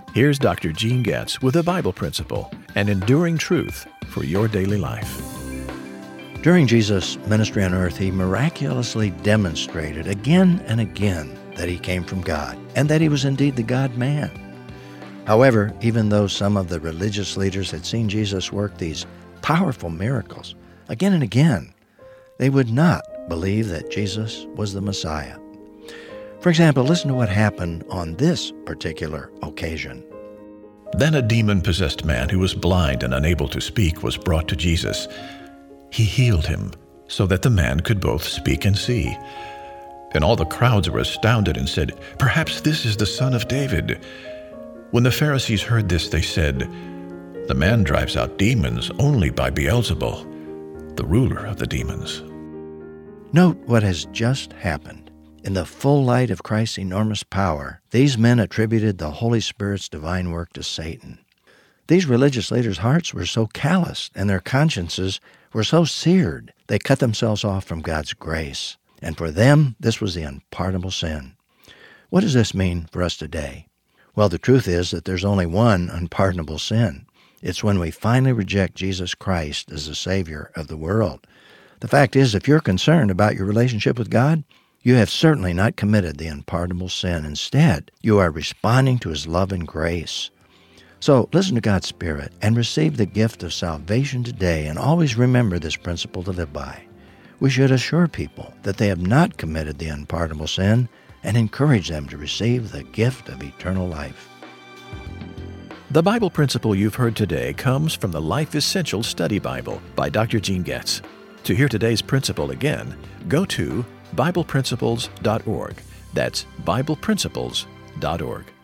Here's Dr. Gene Getz with a Bible principle, an enduring truth for your daily life. During Jesus' ministry on earth, he miraculously demonstrated again and again that he came from God and that he was indeed the God-man. However, even though some of the religious leaders had seen Jesus work these powerful miracles again and again, they would not believe that Jesus was the Messiah. For example, listen to what happened on this particular occasion. Then a demon-possessed man who was blind and unable to speak was brought to Jesus. He healed him so that the man could both speak and see. Then all the crowds were astounded and said, "Perhaps this is the son of David." When the Pharisees heard this, they said, "The man drives out demons only by Beelzebul, the ruler of the demons." Note what has just happened. In the full light of Christ's enormous power, these men attributed the Holy Spirit's divine work to Satan. These religious leaders' hearts were so calloused and their consciences were so seared, they cut themselves off from God's grace. And for them, this was the unpardonable sin. What does this mean for us today? Well, the truth is that there's only one unpardonable sin. It's when we finally reject Jesus Christ as the Savior of the world. The fact is, if you're concerned about your relationship with God, you have certainly not committed the unpardonable sin. Instead, you are responding to His love and grace. So listen to God's Spirit and receive the gift of salvation today, and always remember this principle to live by. We should assure people that they have not committed the unpardonable sin and encourage them to receive the gift of eternal life. The Bible principle you've heard today comes from the Life Essential Study Bible by Dr. Gene Getz. To hear today's principle again, go to BiblePrinciples.org. That's BiblePrinciples.org.